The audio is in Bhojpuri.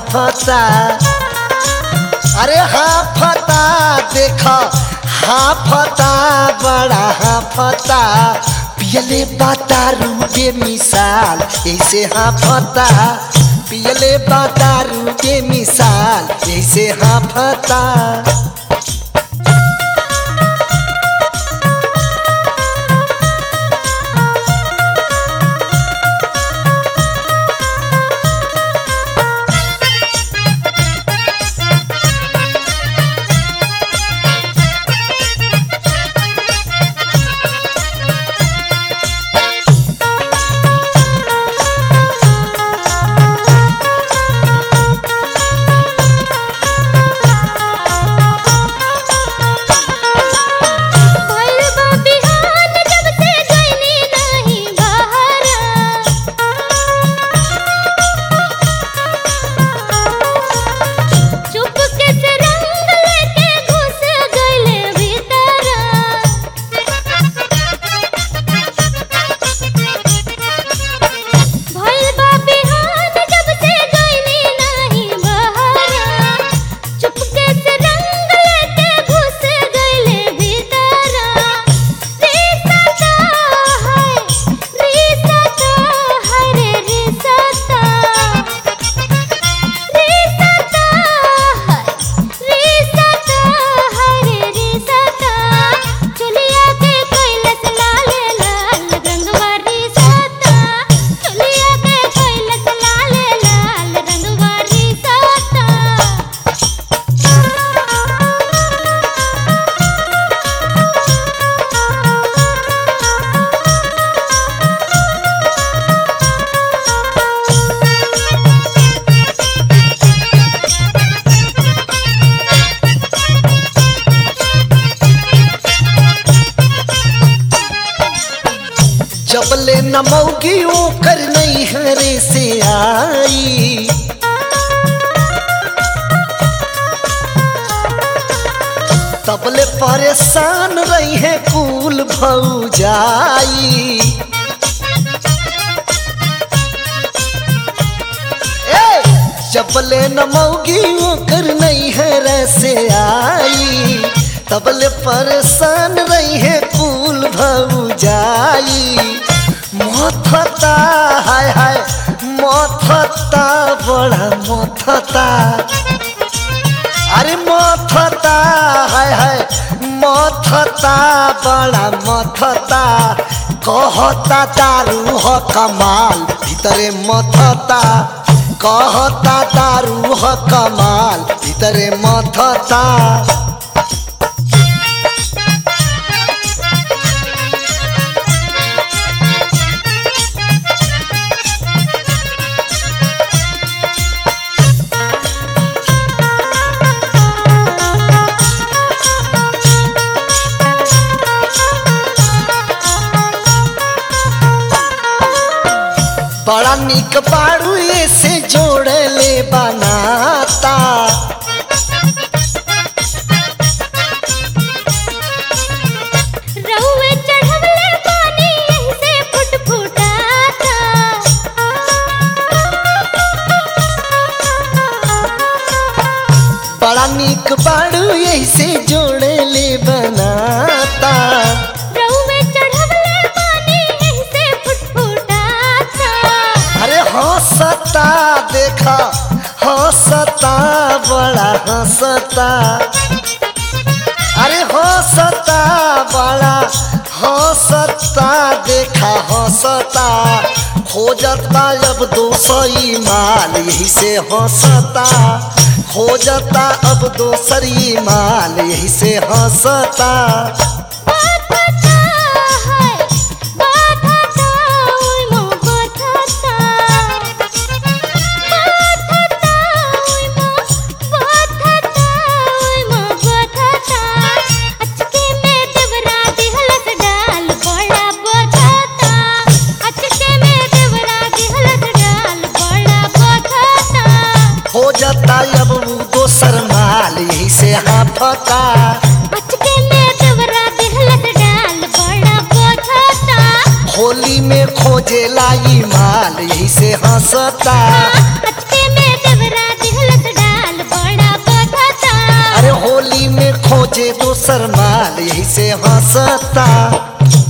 हाफता। अरे हाफता देखा हाफता बड़ा हाफता, पियले दारू बेमिसाल ऐसे हाफता, पियले दारू बेमिसाल ऐसे हाफता। जबले न मौगी ओकर नहीं हरे से आई, तबले परेशान रही है कुल भौजाई। जबले न मौगी ओकर नहीं हरे से आई, तबले परेशान रही है कुल भौजाई। मथता हाय हाय मथता बड़ा मथता, अरे मथता हाय हाय मथता बड़ा मथता, कहता दारू हो कमाल भीतरे मथता, कहता दारू हो कमाल भीतरे मथता। बड़ा निक बाड़ू ऐसे जोड़ले बनाता, रहुए चढ़वले पानी यहीं से फुटफुटाता। बड़ा निक बाड़ू ऐसे जोड़ले बनाता, हंसता देखा हंसता बड़ा हंसता, अरे हंसता बड़ा हंसता देखा हंसता, खोजता अब दूसरी माल यही से हंसता, खोजता अब दूसरी माल यही से हंसता। अब दोसर माल यही से हाफता, अचके में देवरा दिहलत डाल बड़ा बोझता, होली में खोजे लाई माल यही से हंसता, अचके में देवरा दिहलत दोसर माल यही से हंसता।